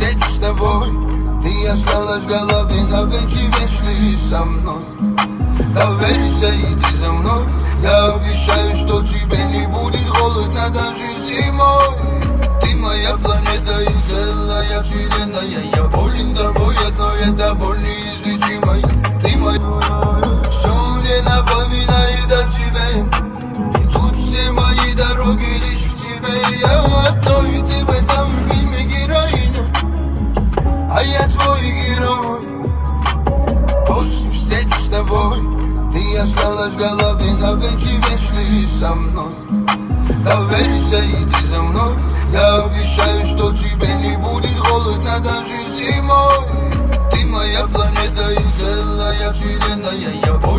встречу с тобой. Ты осталась в голове навеки вечные со мной. Доверься, иди за мной. Я обещаю, что тебе не будет холодно даже зимой. Ты моя планета и целая вселенная. Я болен тобой одной, это боль неизлечимая. Ты моя, все мне напоминает о тебе. Ведут все мои дороги лишь к тебе. Я одной, ты в этом фильме героиня, а я твой герой. После встречи с тобой ты осталась в голове навеки вечные со мной. Доверься, иди за мной. Я обещаю, что тебе не будет холодно даже зимой. Ты моя планета и целая вселенная. Я